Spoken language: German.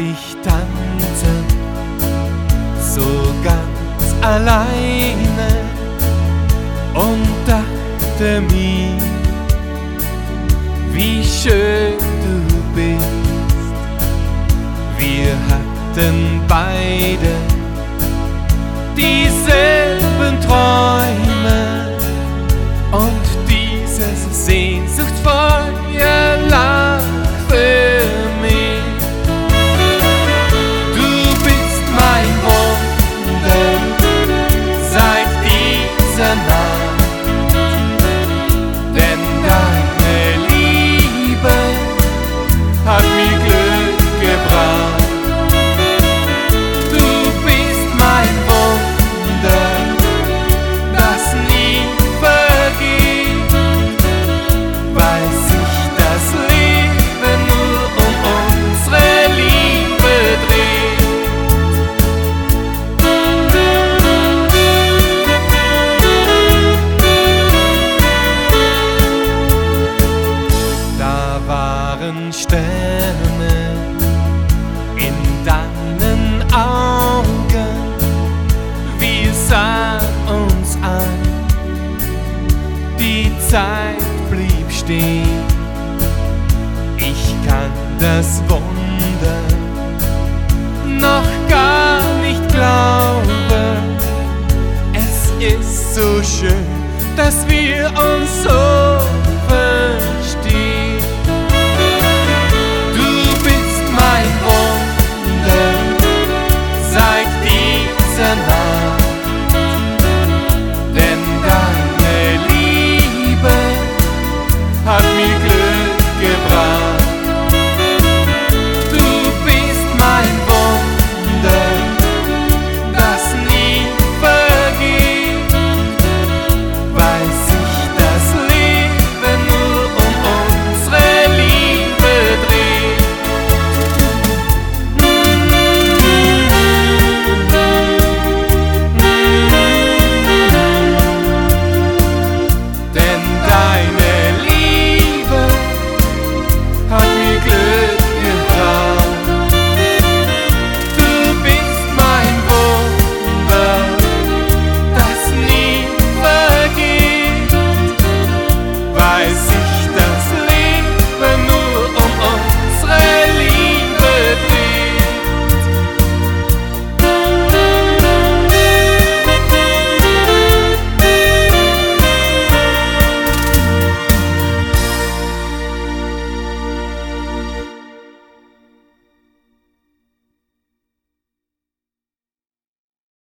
dich tanzen, so ganz alleine, und dachte mir, wie schön du bist. Wir hatten beide dieselben Träume und dieses Sehnsuchtsfeuer lag für mich. Du bist mein Wunder seit dieser Nacht, denn deine Liebe hat mir Glück gebracht. Du bist mein Wunder, das nie vergeht, weil sich das Leben nur um unsere Liebe dreht. Da waren Sterne in deinen Augen, wir sahen uns an, die Zeit blieb stehen. Ich kann das Wunder noch gar nicht glauben. Es ist so schön, dass wir uns so